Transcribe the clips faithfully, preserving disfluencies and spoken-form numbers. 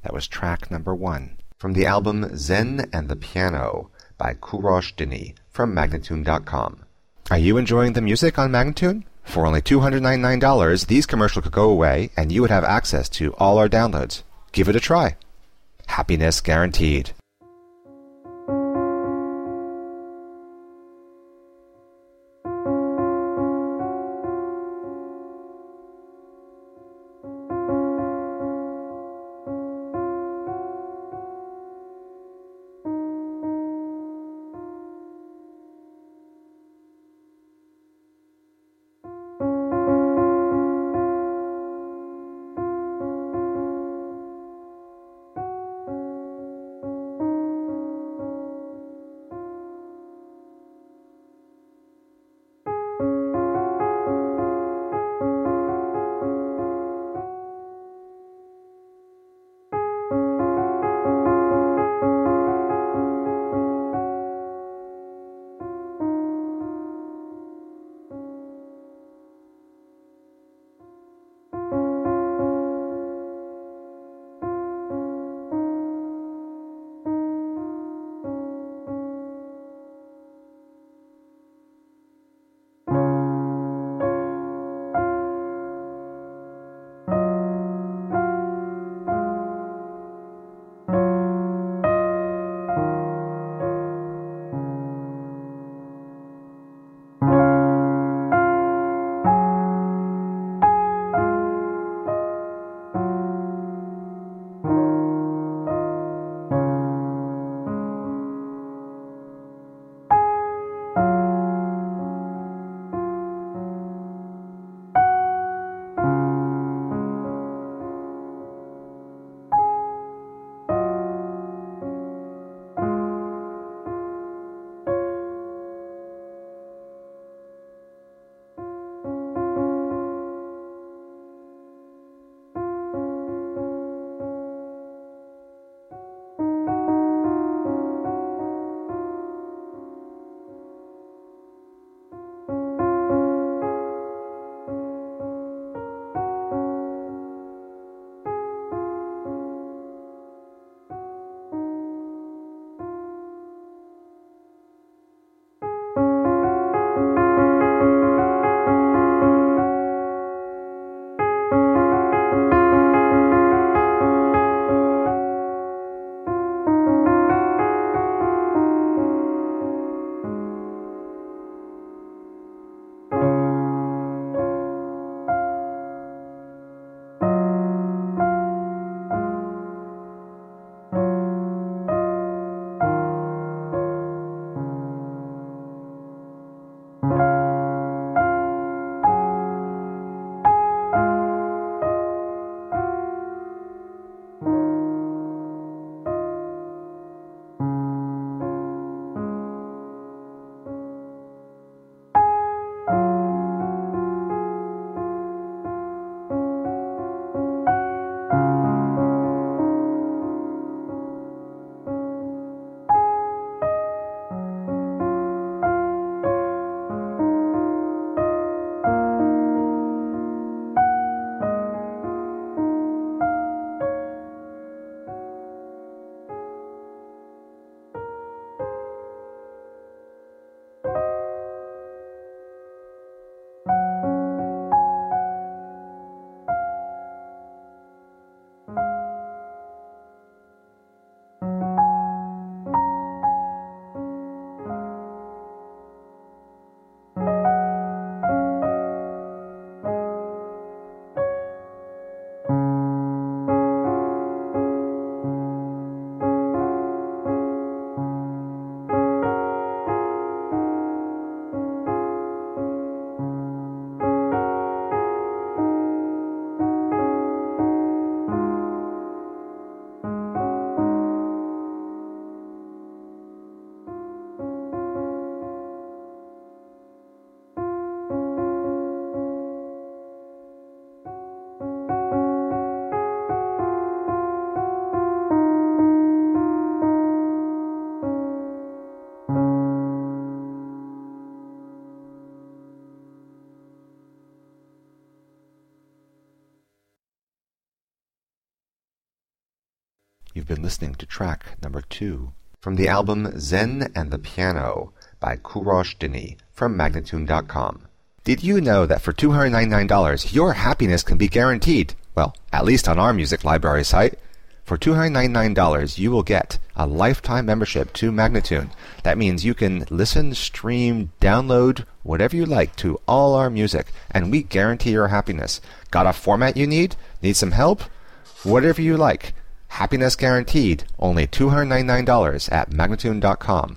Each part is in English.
That was track number one from the album Zen and the Piano by Kourosh Dini from Magnatune dot com. Are you enjoying the music on Magnatune? For only two hundred ninety-nine dollars, these commercials could go away and you would have access to all our downloads. Give it a try. Happiness guaranteed. You've been listening to track number two from the album Zen and the Piano by Kourosh Dini from Magnatune dot com. Did you know that for two hundred ninety-nine dollars your happiness can be guaranteed? Well, at least on our music library site. For two hundred ninety-nine dollars you will get a lifetime membership to Magnatune. That means you can listen, stream, download, whatever you like to all our music, and we guarantee your happiness. Got a format you need? Need some help? Whatever you like. Happiness guaranteed. Only two hundred ninety-nine dollars at Magnatune dot com.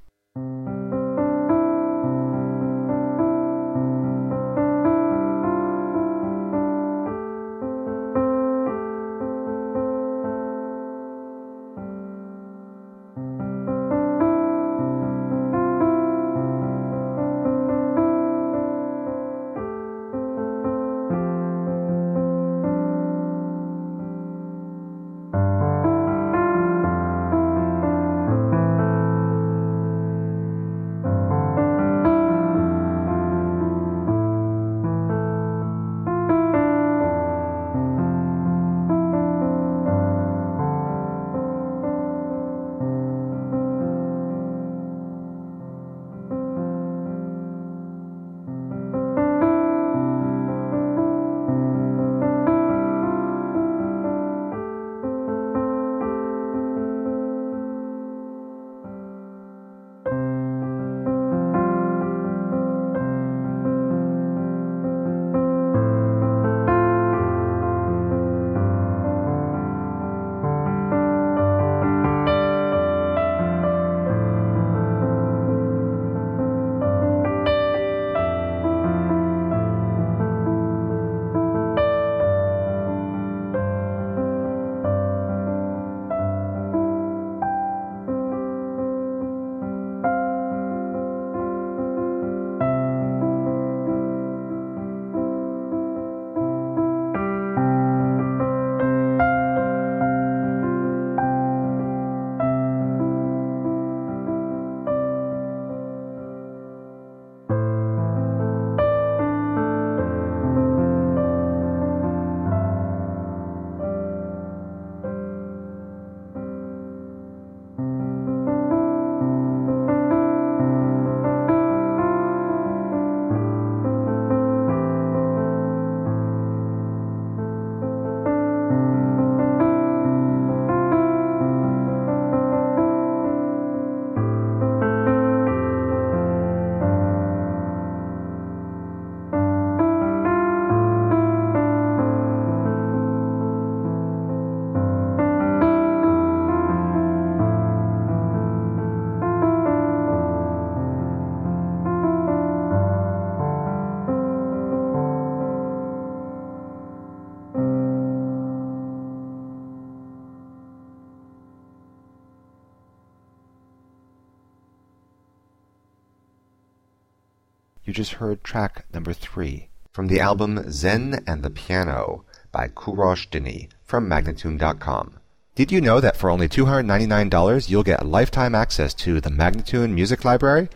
You just heard track number three from the album Zen and the Piano by Kourosh Dini from Magnatune dot com. Did you know that for only two hundred ninety-nine dollars you'll get lifetime access to the Magnatune Music Library?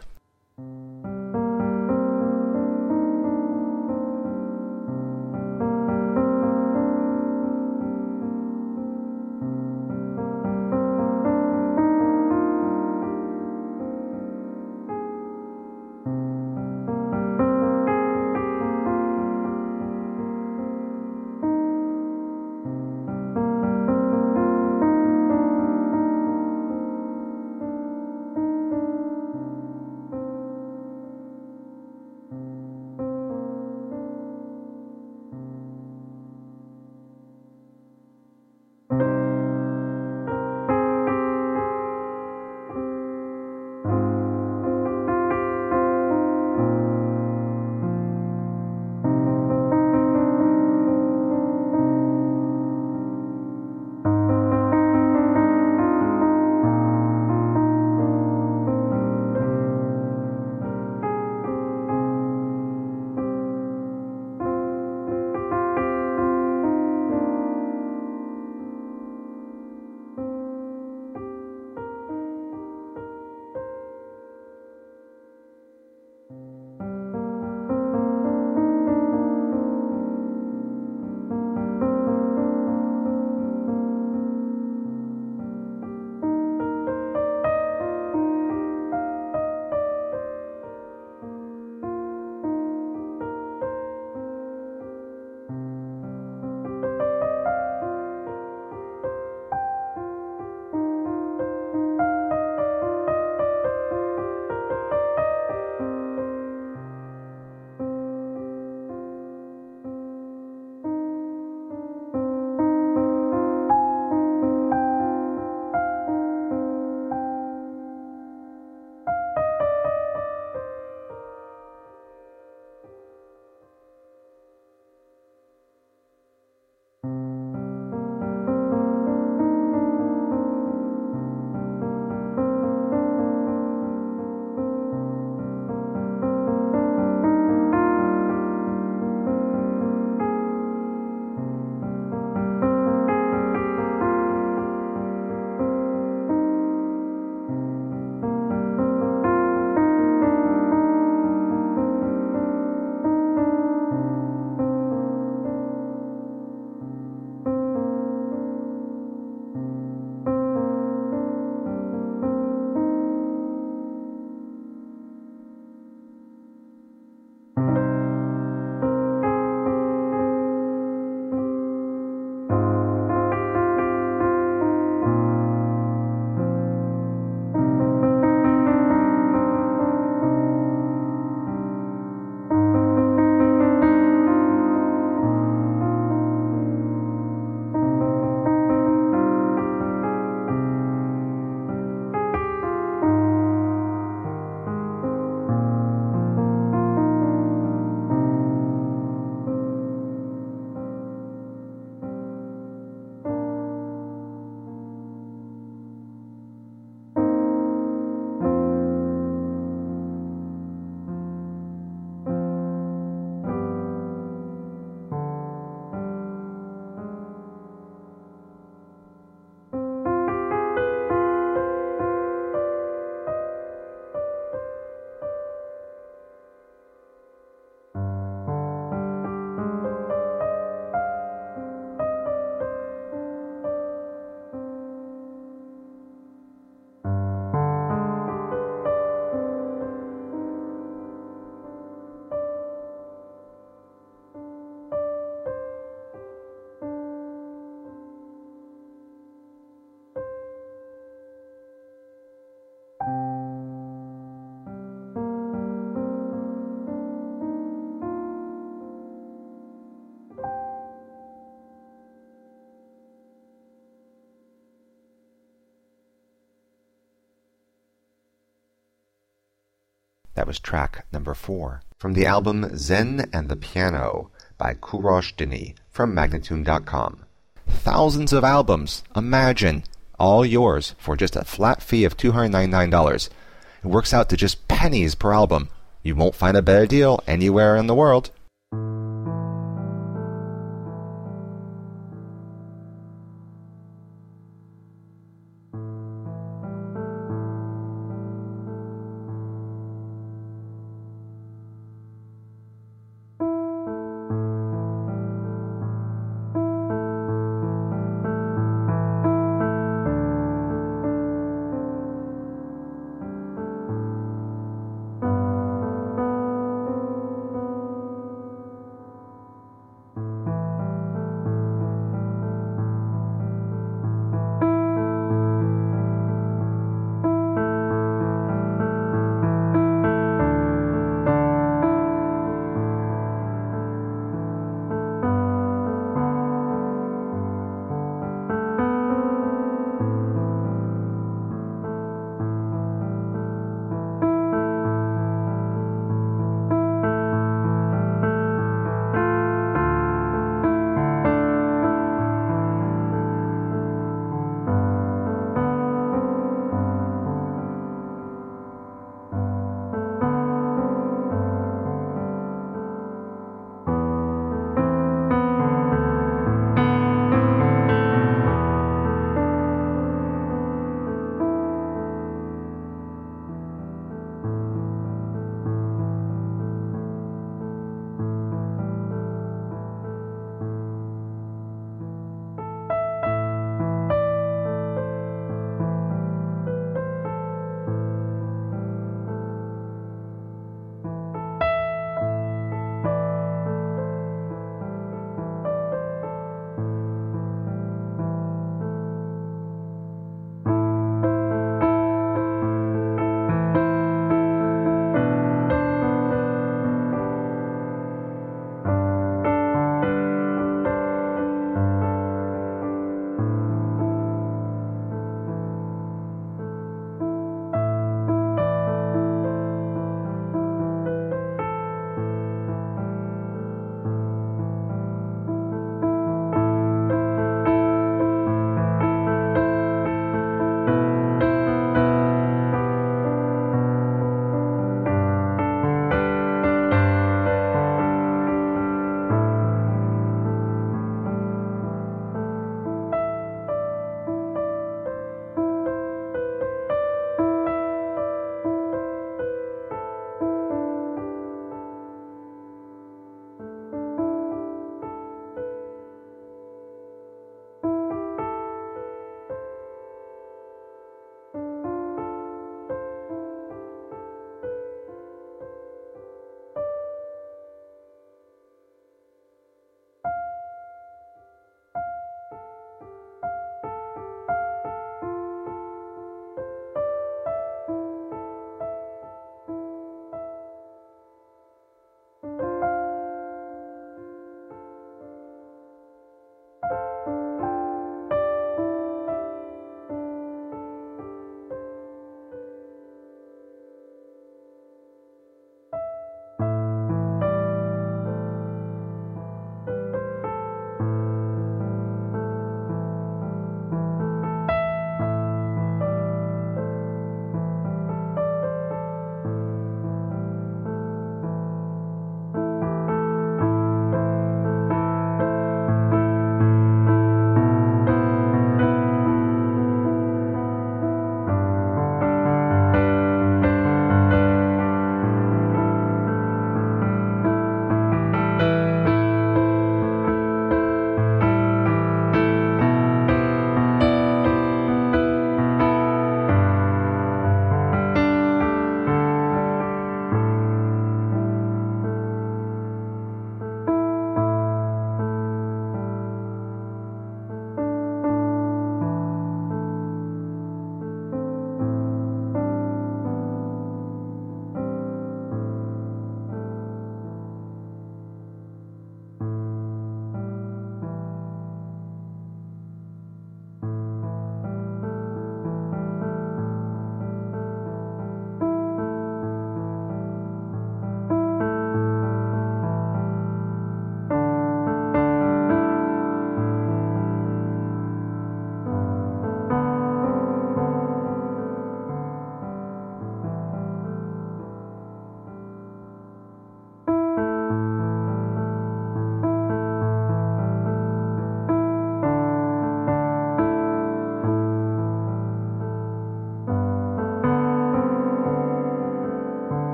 That was track number four. From the album Zen and the Piano by Kourosh Dini from Magnatune dot com. Thousands of albums, imagine, all yours for just a flat fee of two hundred ninety-nine dollars. It works out to just pennies per album. You won't find a better deal anywhere in the world.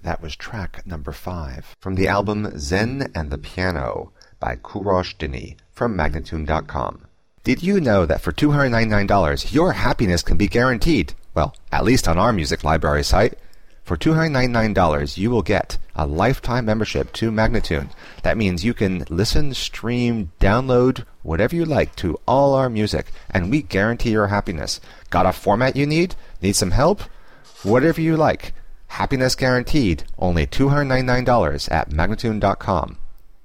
That was track number five from the album Zen and the Piano by Kourosh Dini from Magnatune dot com. Did you know that for two hundred ninety-nine dollars your happiness can be guaranteed? Well, at least on our music library site. For two hundred ninety-nine dollars you will get a lifetime membership to Magnatune. That means you can listen, stream, download, whatever you like to all our music, and we guarantee your happiness. Got a format you need? Need some help? Whatever you like. Happiness guaranteed. Only two hundred ninety-nine dollars at Magnatune dot com.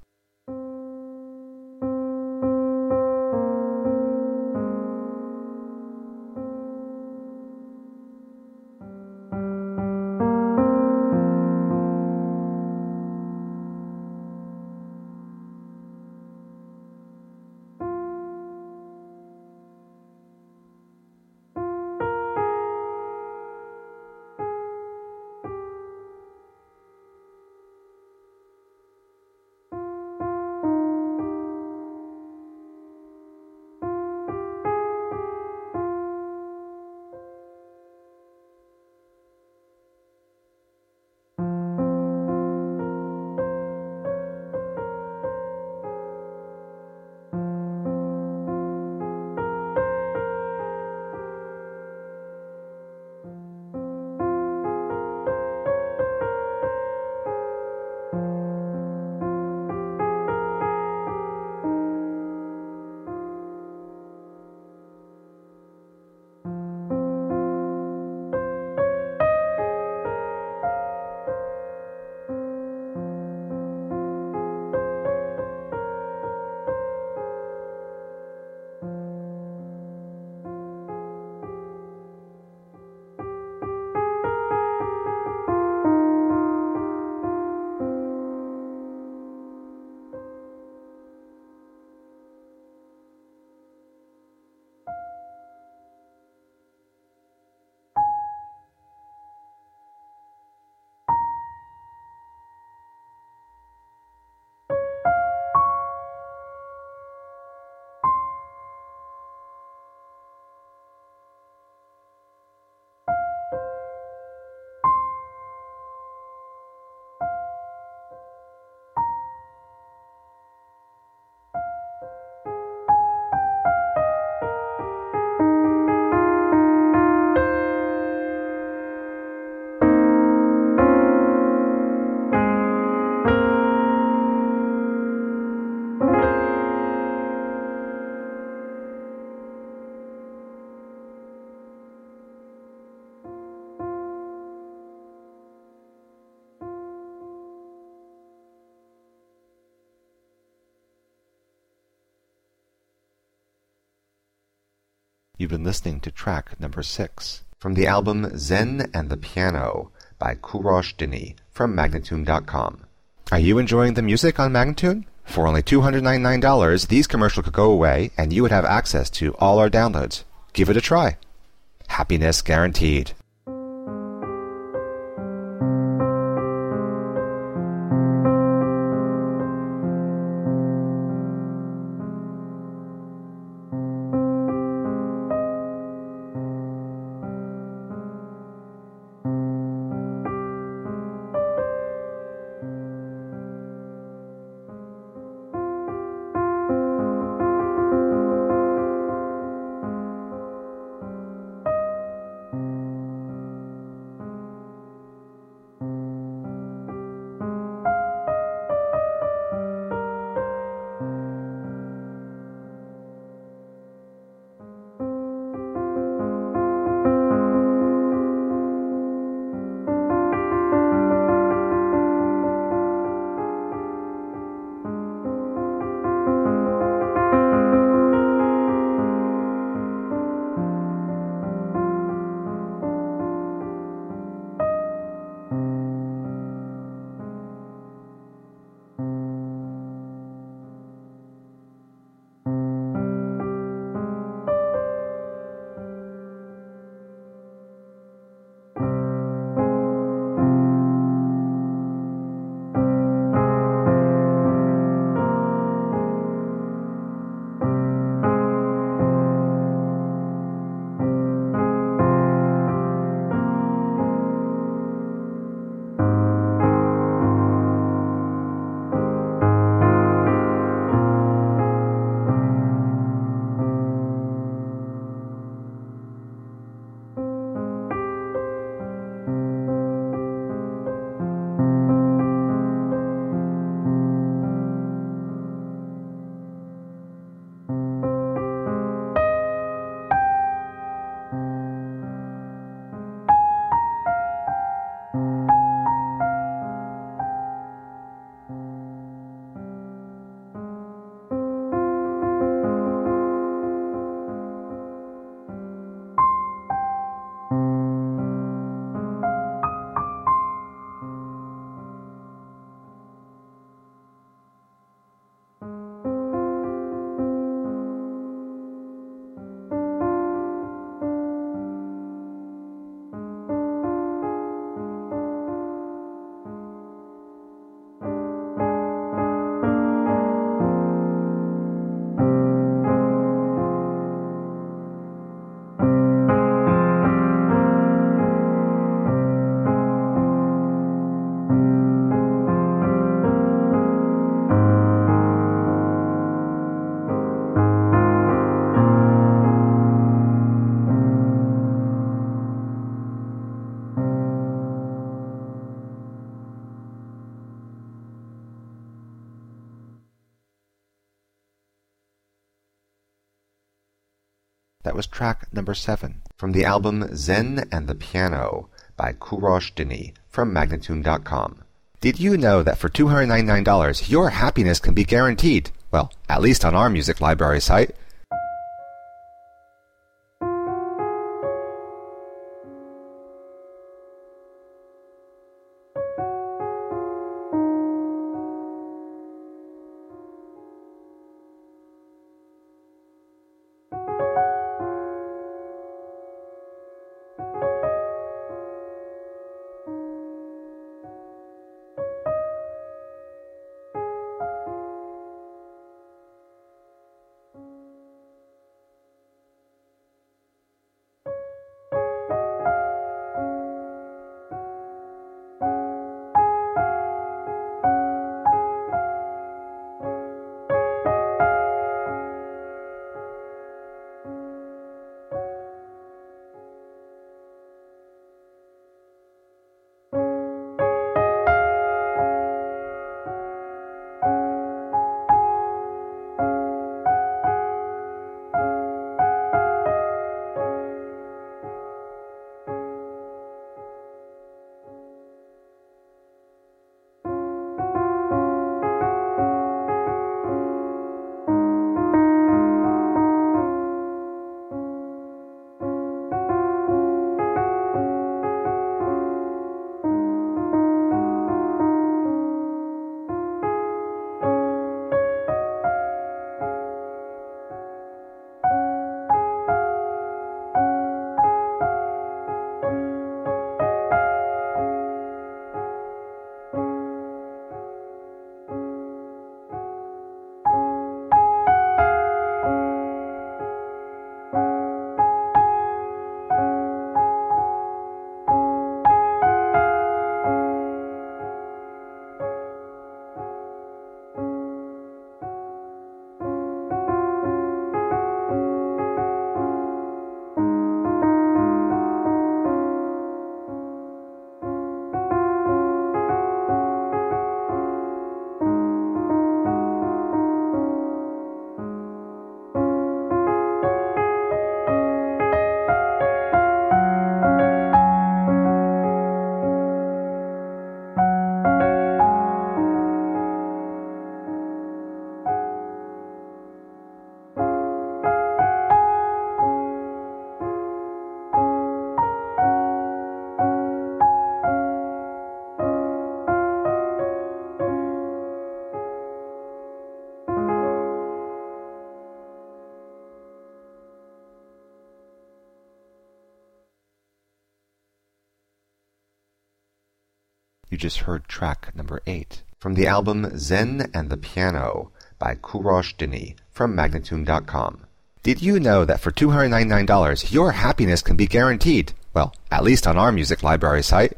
You've been listening to track number six from the album Zen and the Piano by Kourosh Dini from Magnatune dot com. Are you enjoying the music on Magnatune? For only two hundred ninety-nine dollars, these commercials could go away and you would have access to all our downloads. Give it a try. Happiness guaranteed. That was track number seven from the album Zen and the Piano by Kourosh Dini from Magnatune dot com. Did you know that for two hundred ninety-nine dollars your happiness can be guaranteed? Well, at least on our music library site. You just heard track number eight from the album Zen and the Piano by Kourosh Dini from Magnatune dot com. Did you know that for two hundred ninety-nine dollars your happiness can be guaranteed? Well, at least on our music library site.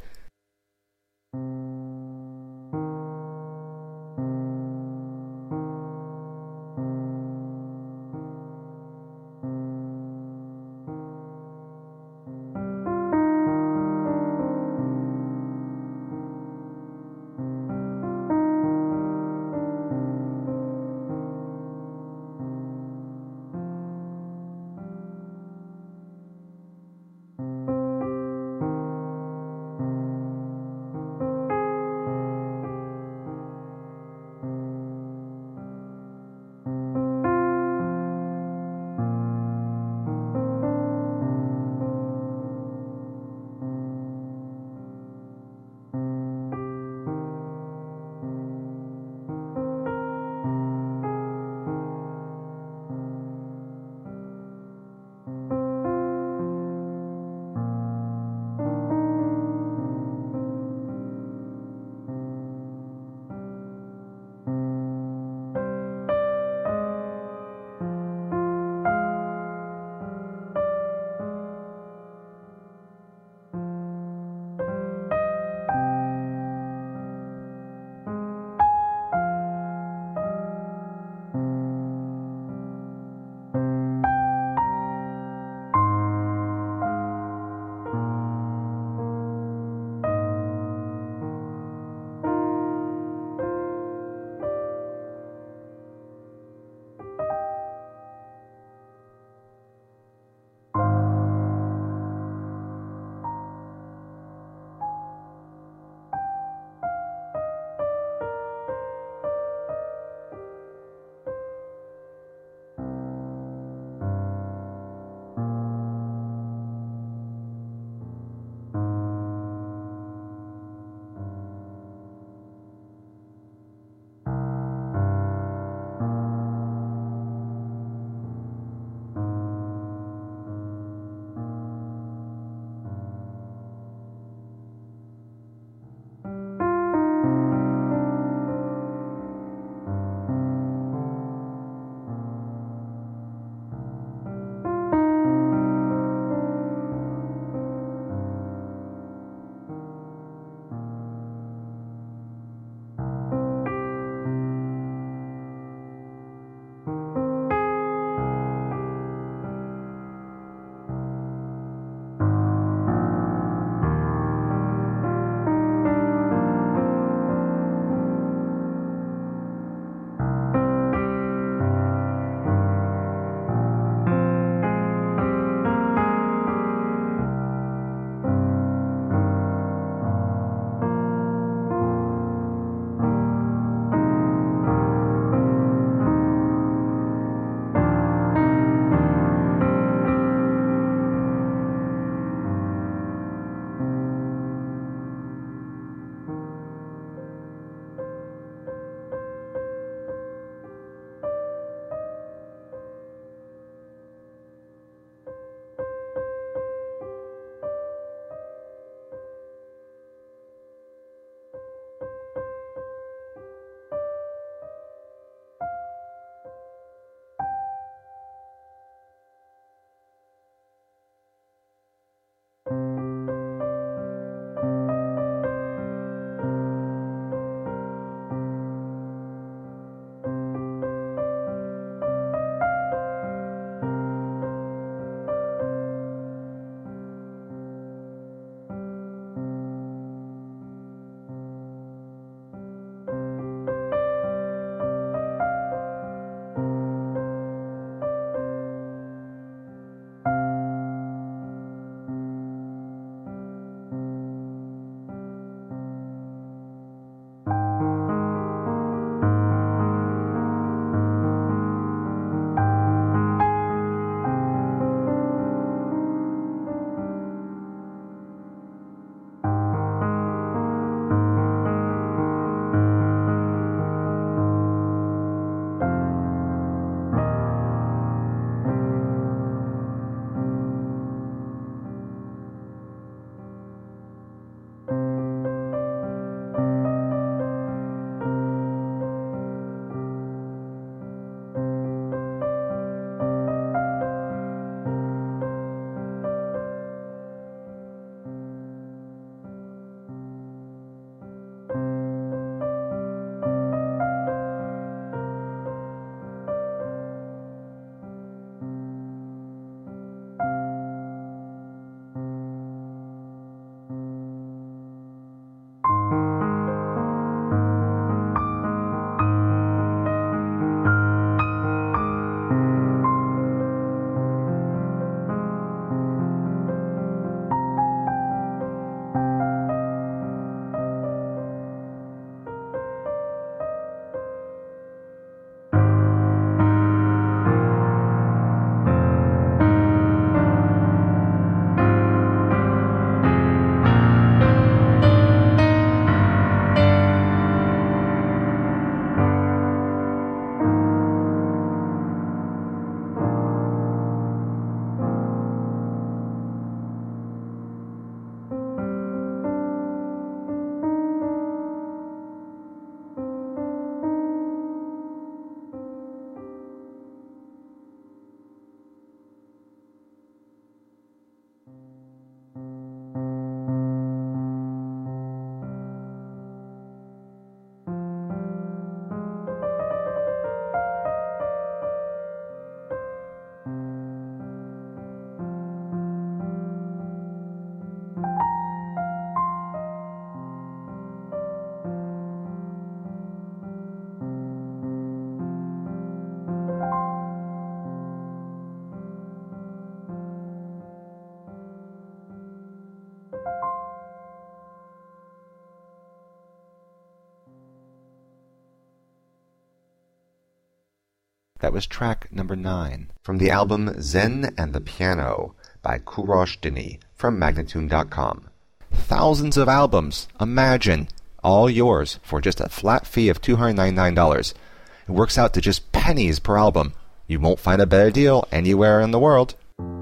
That was track number nine from the album Zen and the Piano by Kourosh Dini from Magnatune dot com. Thousands of albums, imagine, all yours for just a flat fee of two hundred ninety-nine dollars. It works out to just pennies per album. You won't find a better deal anywhere in the world.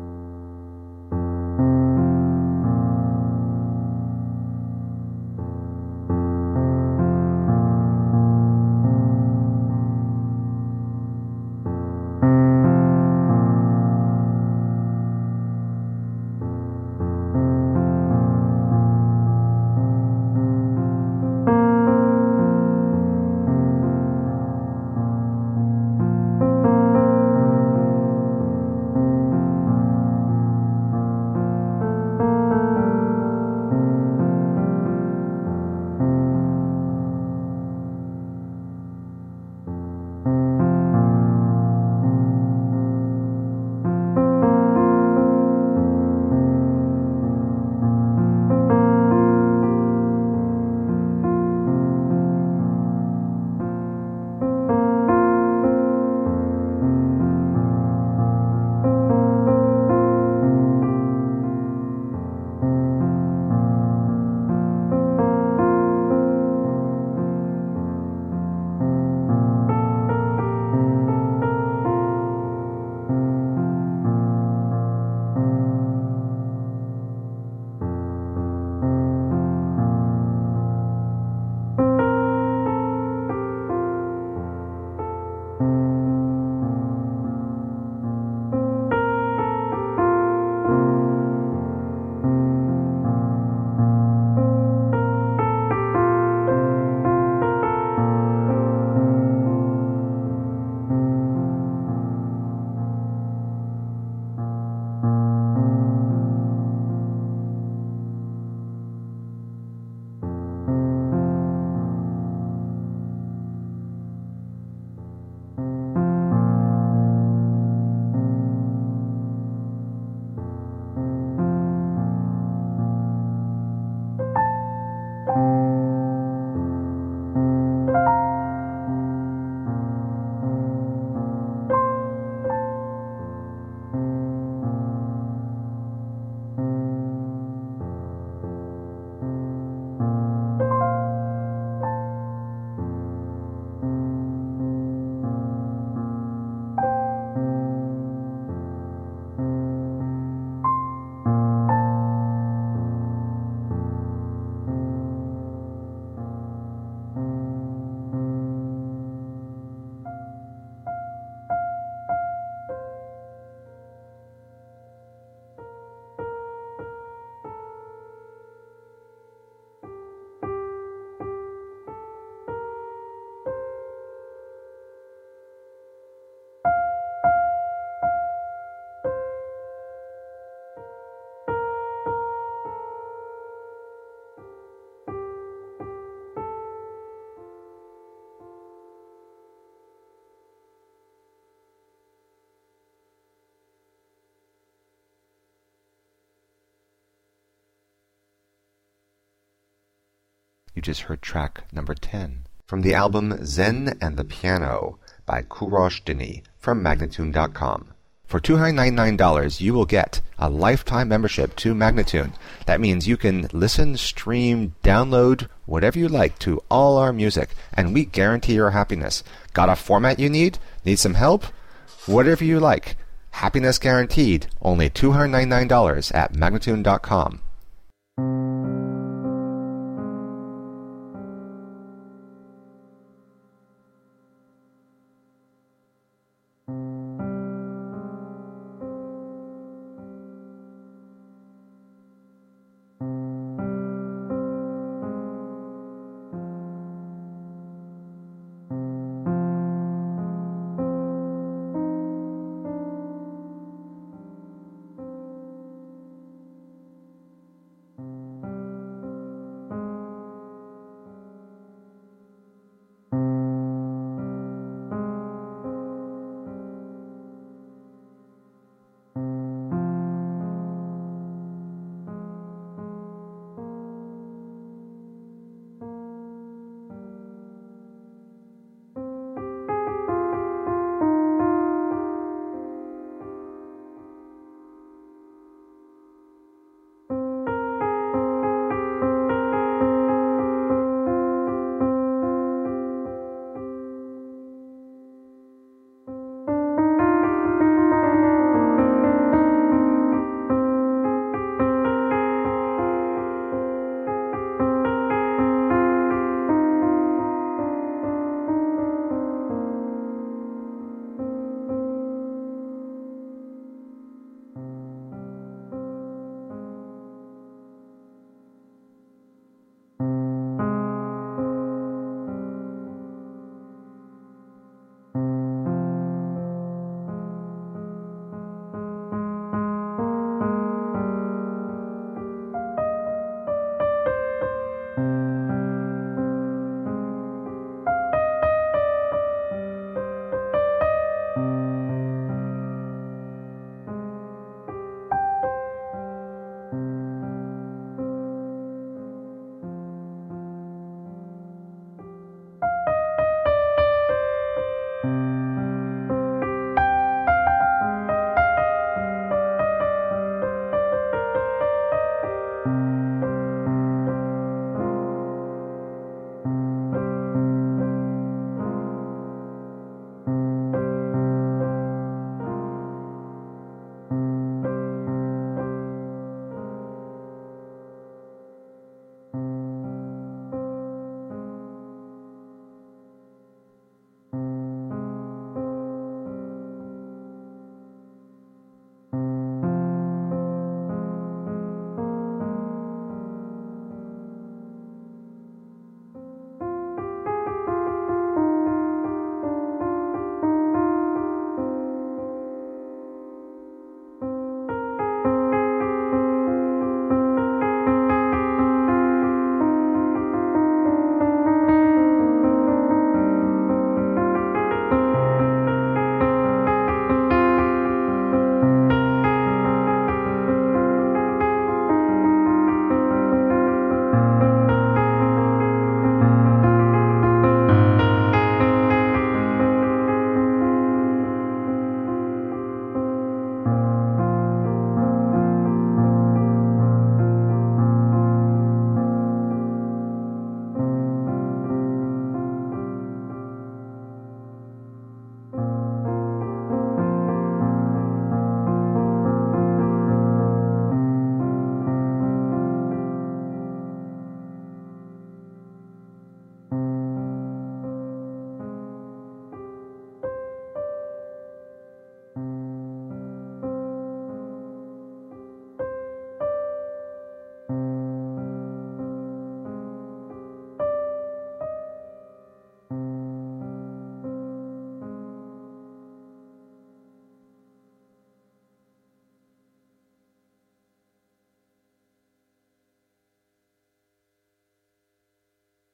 You just heard track number ten from the album Zen and the Piano by Kourosh Dini from Magnatune dot com. For two hundred ninety-nine dollars, you will get a lifetime membership to Magnatune. That means you can listen, stream, download, whatever you like to all our music, and we guarantee your happiness. Got a format you need? Need some help? Whatever you like. Happiness guaranteed. Only two hundred ninety-nine dollars at Magnatune dot com.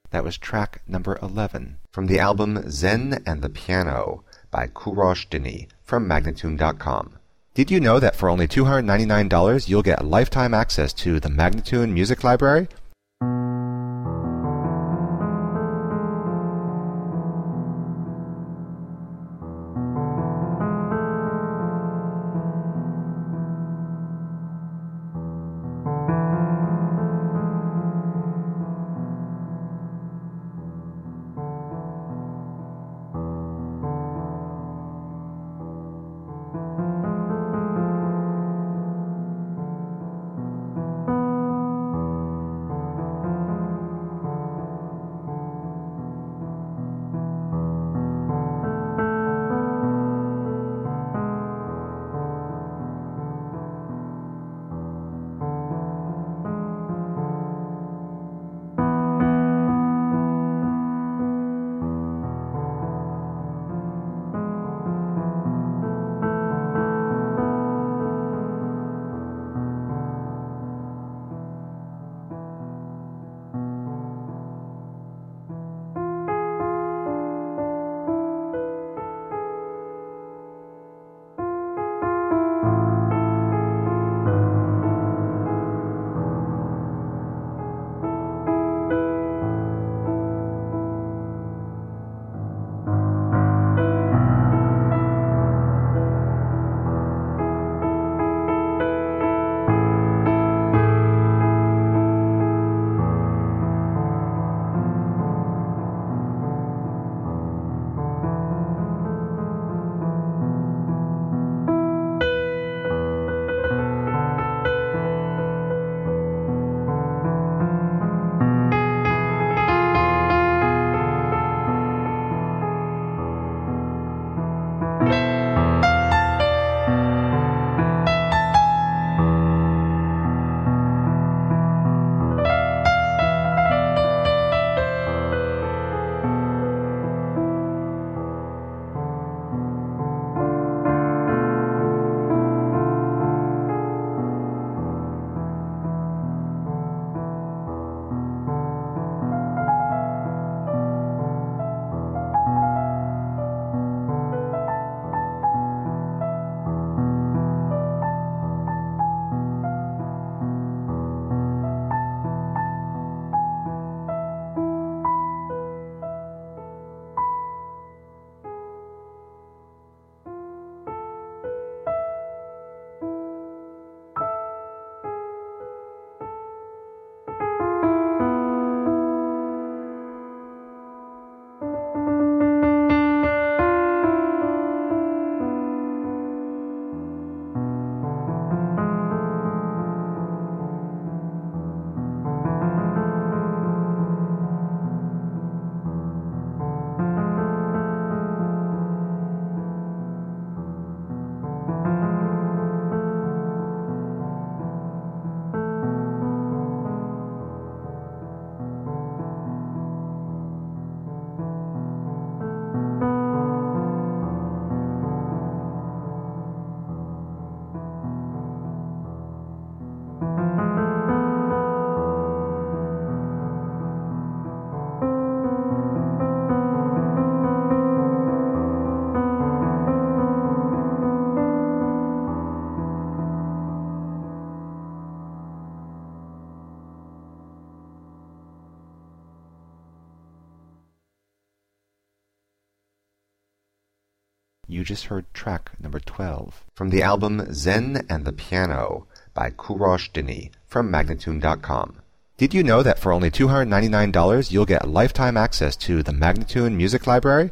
That was track number eleven from the album Zen and the Piano by Kourosh Dini from Magnatune dot com. Did you know that for only two hundred ninety-nine dollars you'll get lifetime access to the Magnatune Music Library? You just heard track number twelve from the album Zen and the Piano by Kourosh Dini from Magnatune dot com. Did you know that for only two hundred ninety-nine dollars you'll get lifetime access to the Magnatune Music Library?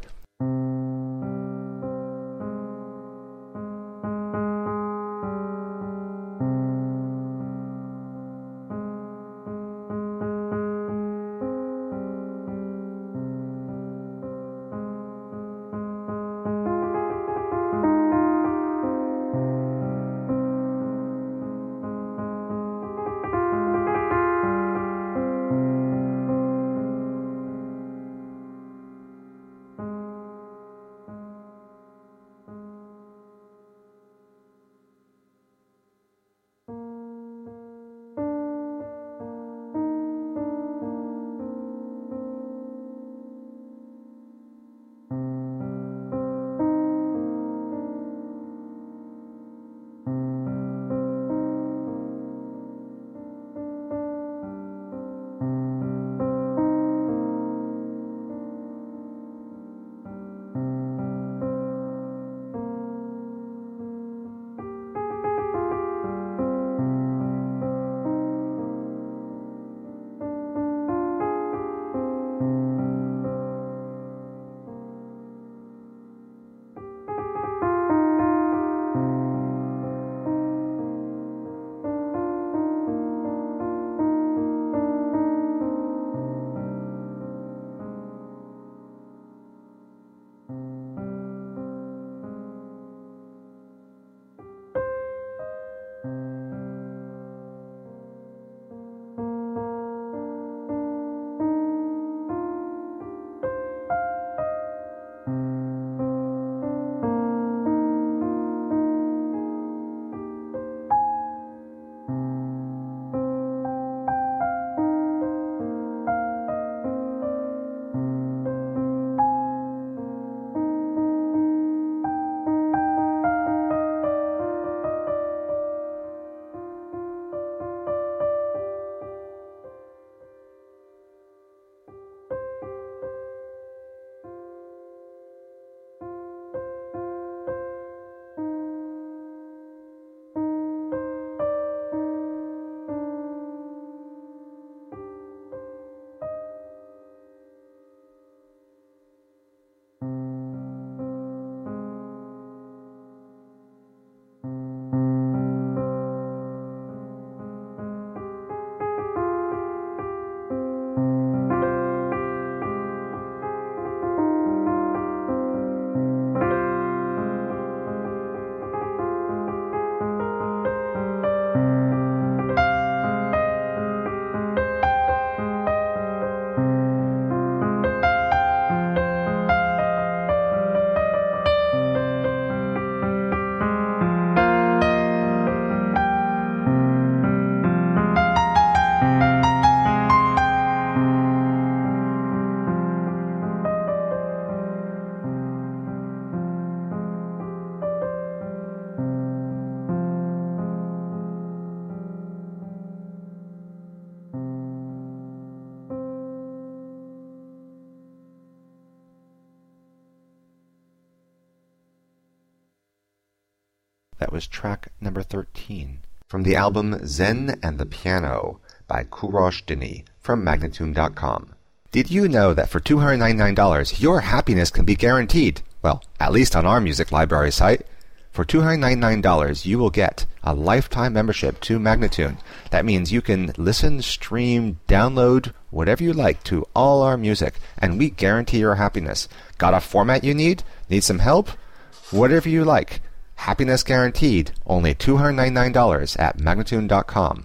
That was track number thirteen. From the album Zen and the Piano by Kourosh Dini from Magnatune dot com. Did you know that for two hundred ninety-nine dollars your happiness can be guaranteed? Well, at least on our music library site. For two hundred ninety-nine dollars you will get a lifetime membership to Magnatune. That means you can listen, stream, download, whatever you like to all our music, and we guarantee your happiness. Got a format you need? Need some help? Whatever you like. Happiness guaranteed. Only two hundred ninety-nine dollars at Magnatune dot com.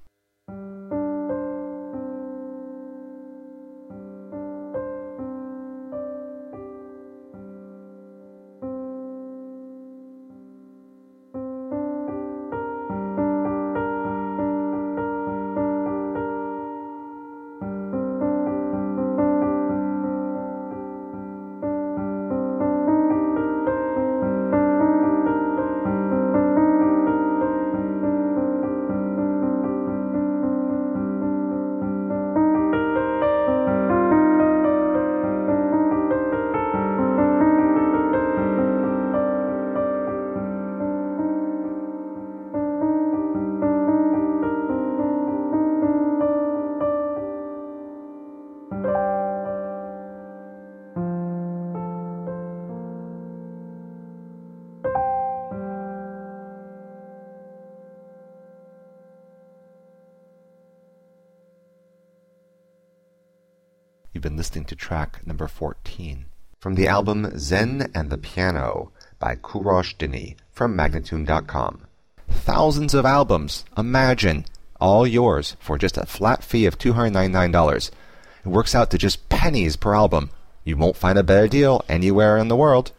You've been listening to track number fourteen. From the album Zen and the Piano by Kourosh Dini from Magnatune dot com. Thousands of albums, imagine, all yours for just a flat fee of two hundred ninety-nine dollars. It works out to just pennies per album. You won't find a better deal anywhere in the world.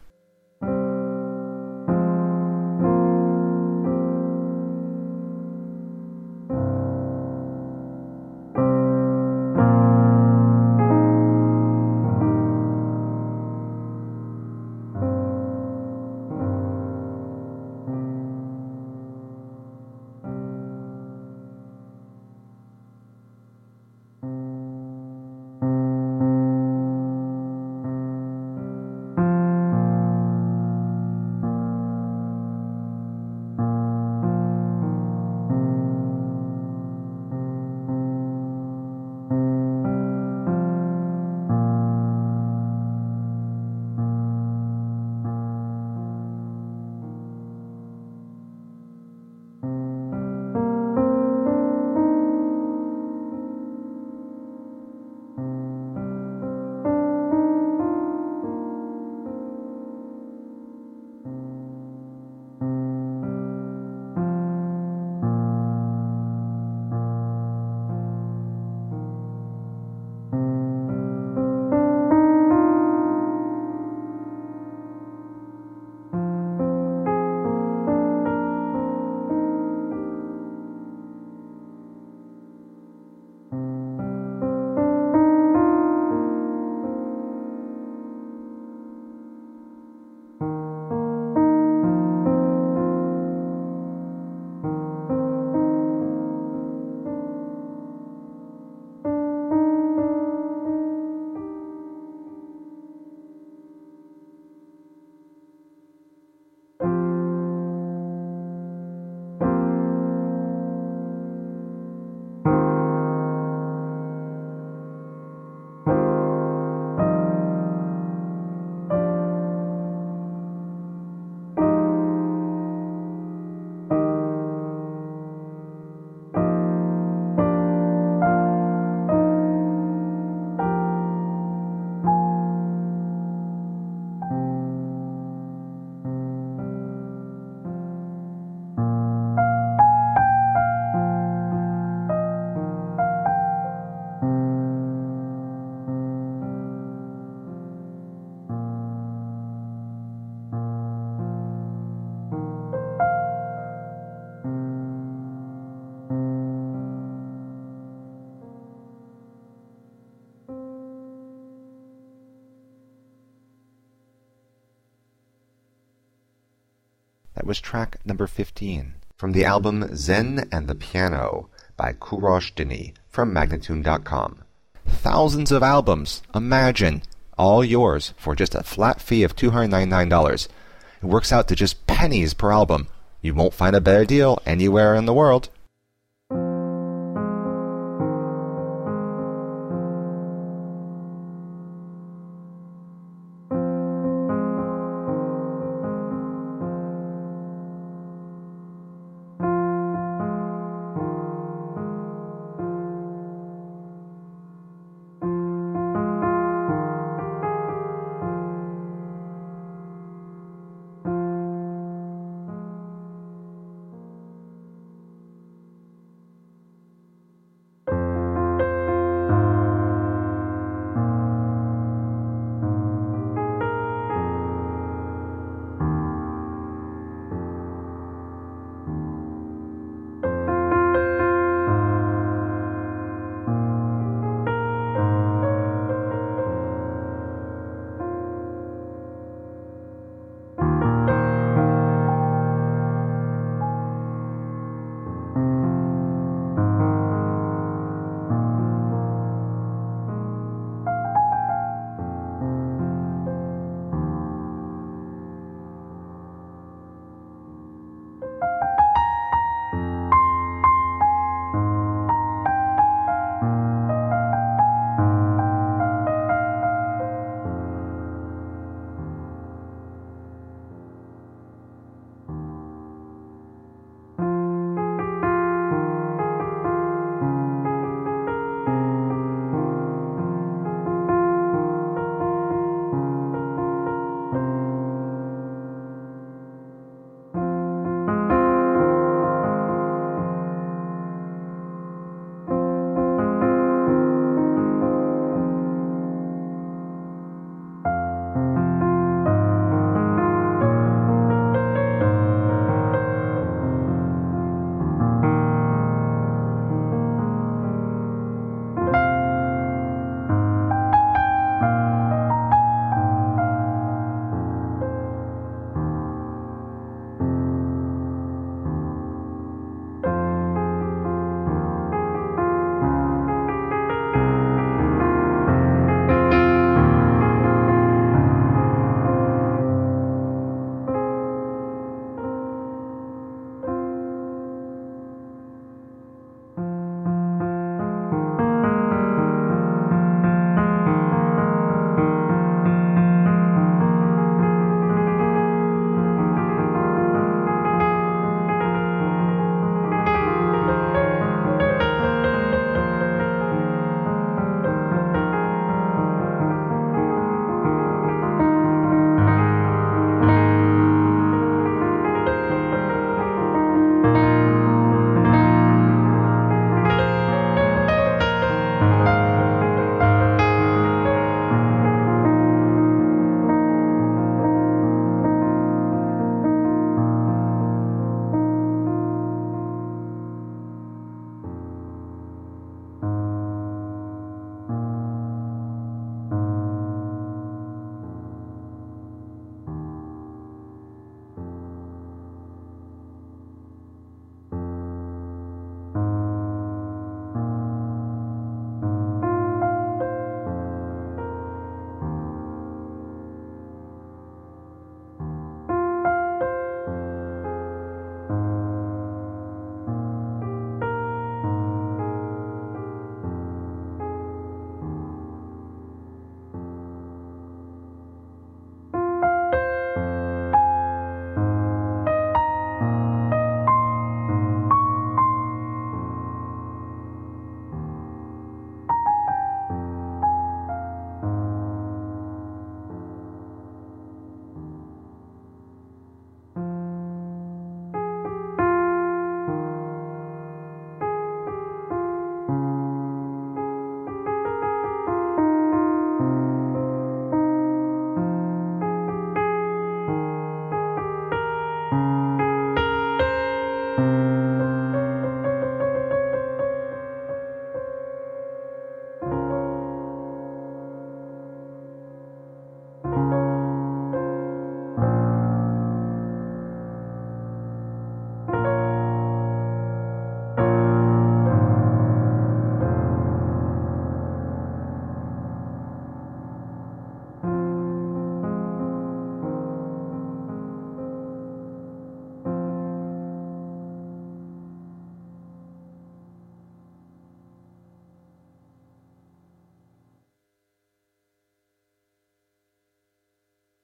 That was track number fifteen. From the album Zen and the Piano by Kourosh Dini from Magnatune dot com. Thousands of albums, imagine, all yours for just a flat fee of two hundred ninety-nine dollars. It works out to just pennies per album. You won't find a better deal anywhere in the world.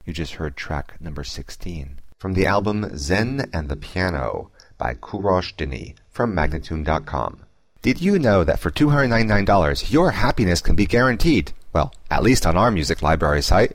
You just heard track number sixteen. From the album Zen and the Piano by Kourosh Dini from Magnatune dot com. Did you know that for two hundred ninety-nine dollars your happiness can be guaranteed? Well, at least on our music library site.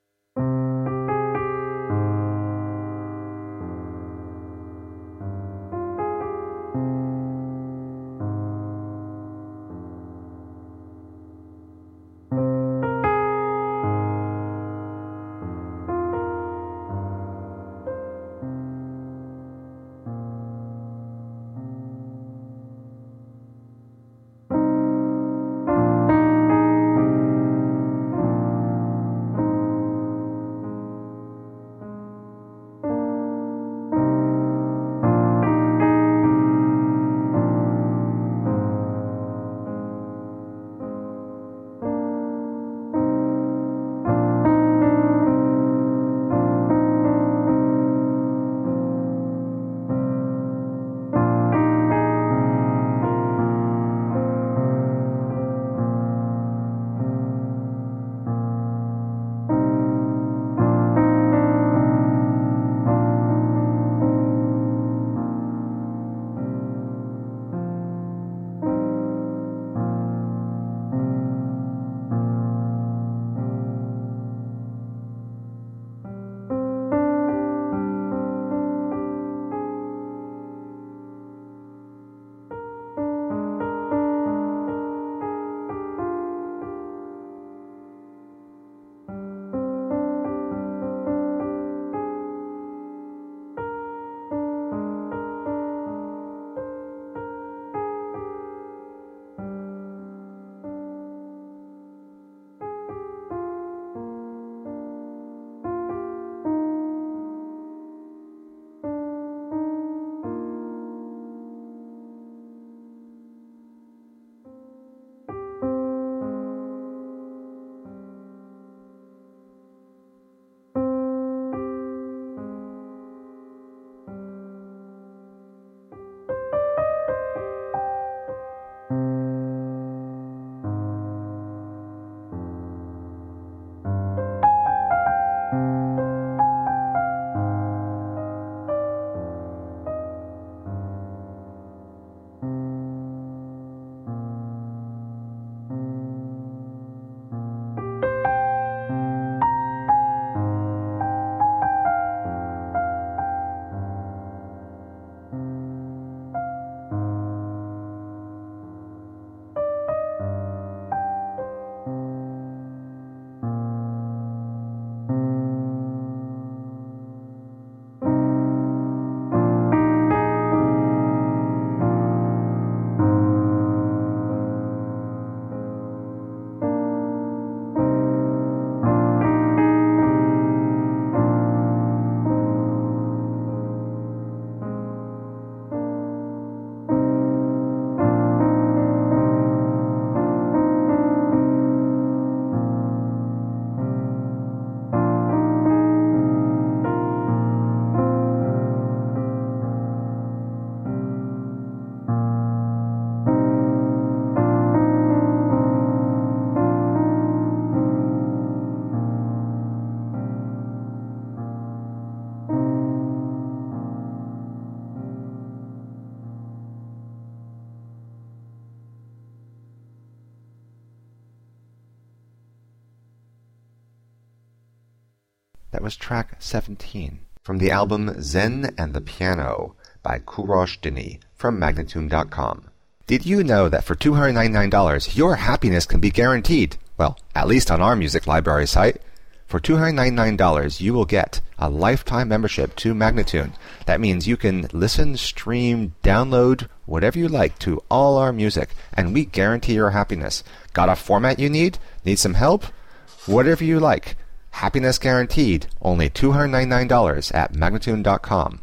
That was track seventeen. From the album Zen and the Piano by Kourosh Dini from Magnatune dot com. Did you know that for two hundred ninety-nine dollars your happiness can be guaranteed? Well, at least on our music library site. For two hundred ninety-nine dollars you will get a lifetime membership to Magnatune. That means you can listen, stream, download, whatever you like to all our music, and we guarantee your happiness. Got a format you need? Need some help? Whatever you like. Happiness guaranteed. Only two hundred ninety-nine dollars at Magnatune dot com.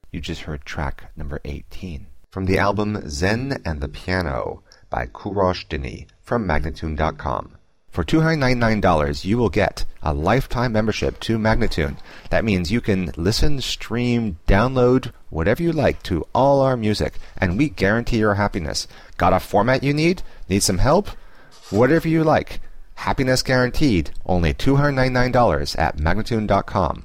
You just heard track number eighteen. From the album Zen and the Piano by Kourosh Dini from Magnatune dot com. For two hundred ninety-nine dollars, you will get a lifetime membership to Magnatune. That means you can listen, stream, download, whatever you like to all our music, and we guarantee your happiness. Got a format you need? Need some help? Whatever you like. Happiness guaranteed. Only two hundred ninety-nine dollars at Magnatune dot com.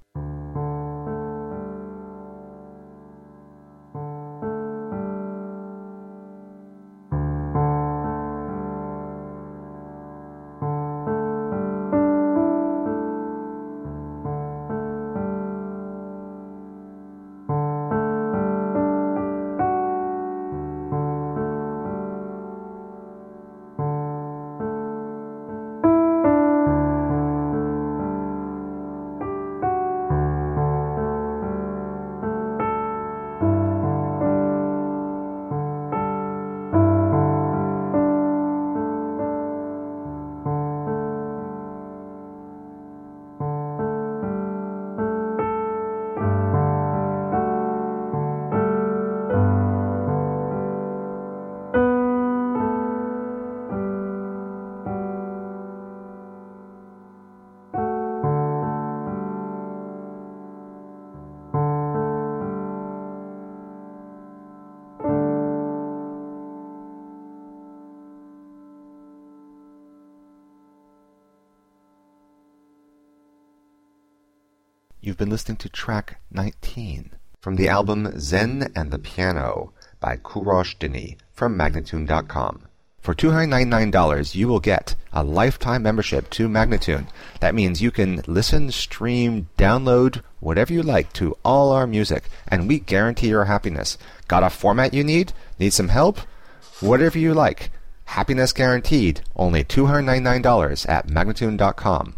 You've been listening to track nineteen from the album Zen and the Piano by Kourosh Dini from Magnatune dot com. For two hundred ninety-nine dollars, you will get a lifetime membership to Magnatune. That means you can listen, stream, download, whatever you like to all our music, and we guarantee your happiness. Got a format you need? Need some help? Whatever you like. Happiness guaranteed. Only two hundred ninety-nine dollars at Magnatune dot com.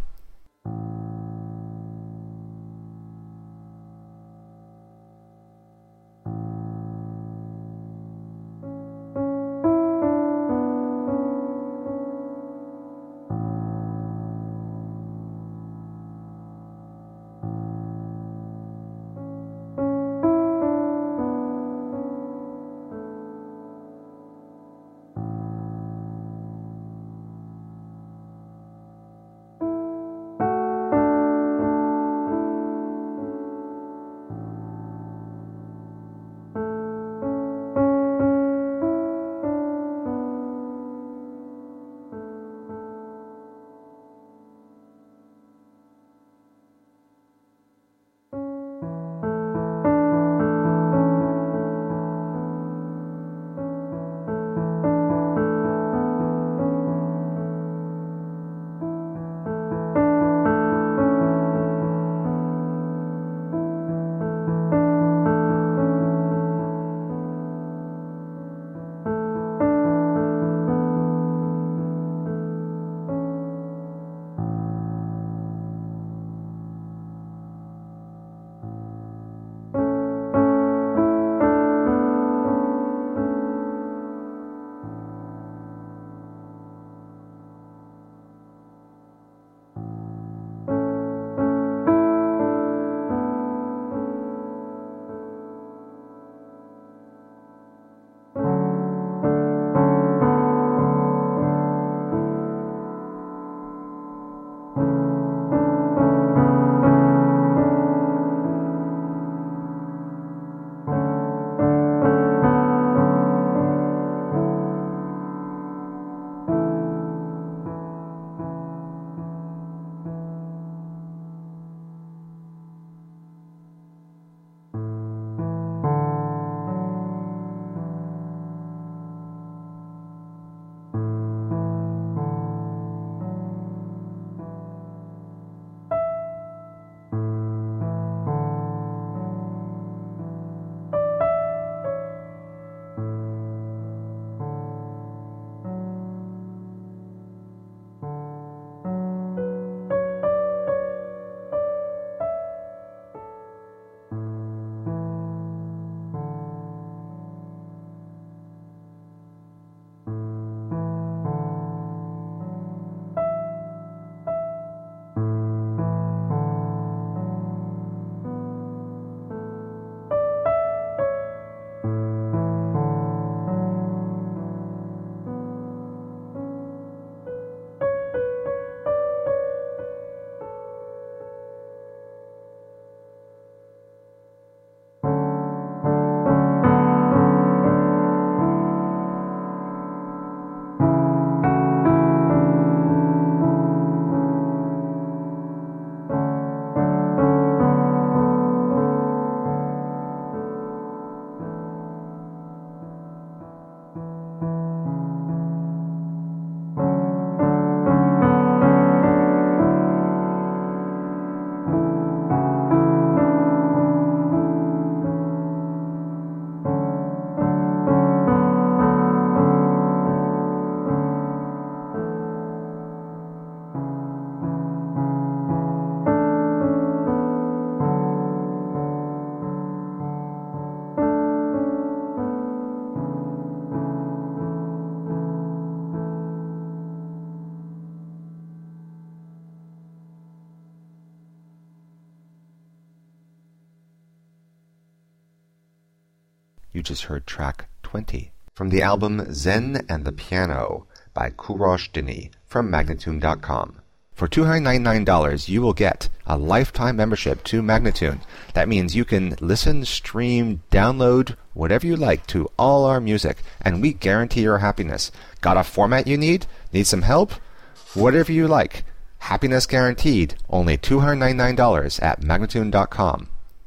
You just heard track twenty from the album Zen and the Piano by Kourosh Dini from Magnatune dot com. For two hundred ninety-nine dollars, you will get a lifetime membership to Magnatune. That means you can listen, stream, download, whatever you like to all our music, and we guarantee your happiness. Got a format you need? Need some help? Whatever you like. Happiness guaranteed. Only two hundred ninety-nine dollars at Magnatune dot com.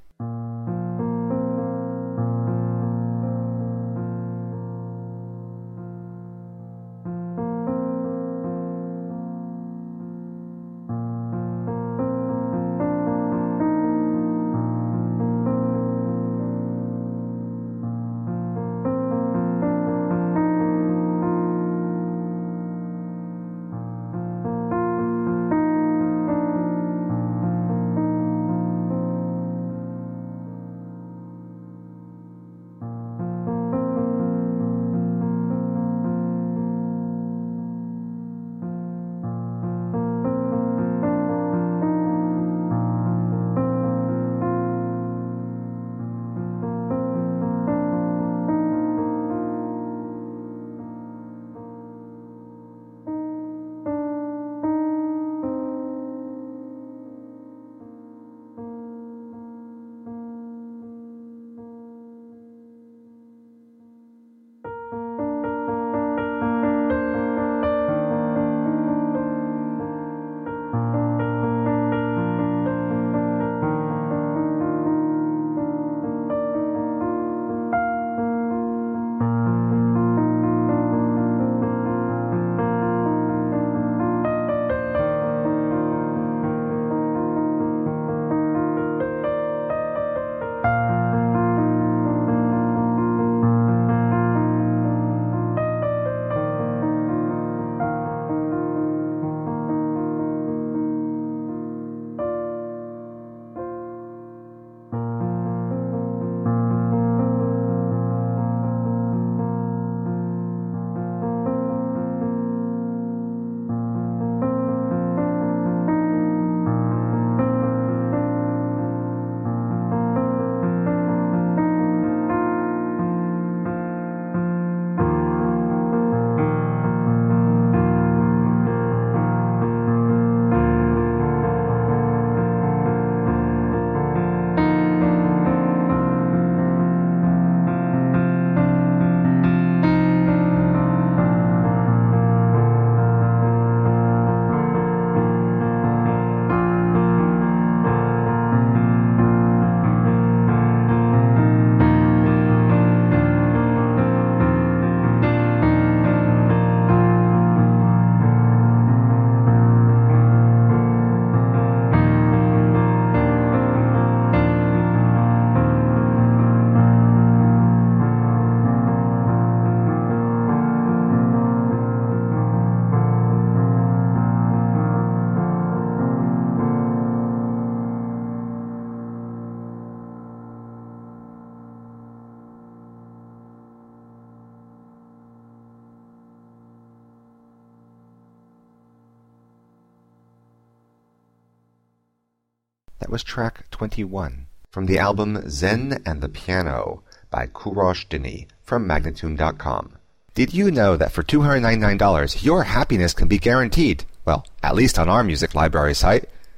That was track twenty-one from the album Zen and the Piano by Kourosh Dini from Magnatune dot com. Did you know that for two hundred ninety-nine dollars your happiness can be guaranteed? Well, at least on our music library site.